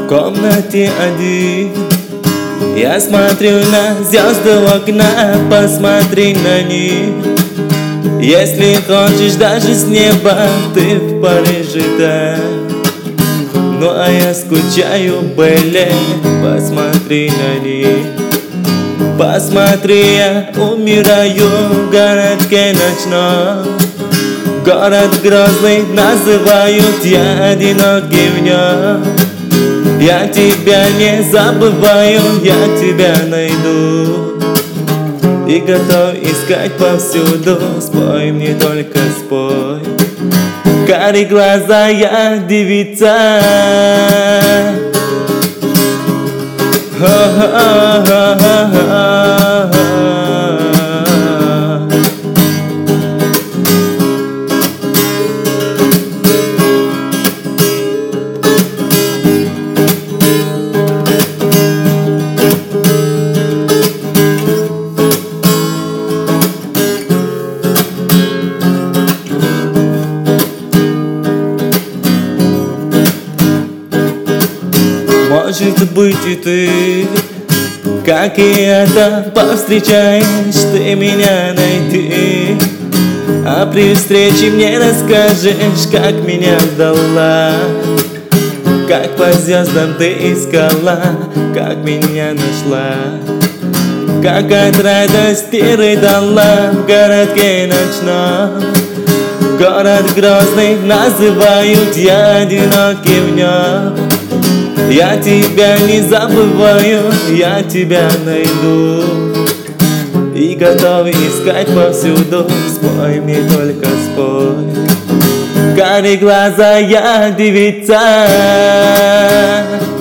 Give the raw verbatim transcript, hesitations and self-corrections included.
комнате один. Я смотрю на звезды в окна, посмотри на них. Если хочешь, даже с неба ты в Париже, да. Ну а я скучаю, блин, посмотри на них. Посмотри, я умираю в городке ночном. Город грозный называют, я одинокий в нем. Я тебя не забываю, я тебя найду и готов искать повсюду. Спой мне, только спой. Карие глаза, я девица. Может быть, и ты, как и это, повстречаешь ты меня найти. А при встрече мне расскажешь, как меня ждала, как по звездам ты искала, как меня нашла, как от радости рыдала в городке ночном. Город грозный называют, я одинокий в нем. Я тебя не забываю, я тебя найду и готов искать повсюду. Спой мне, только спой. Карие глаза, я девица.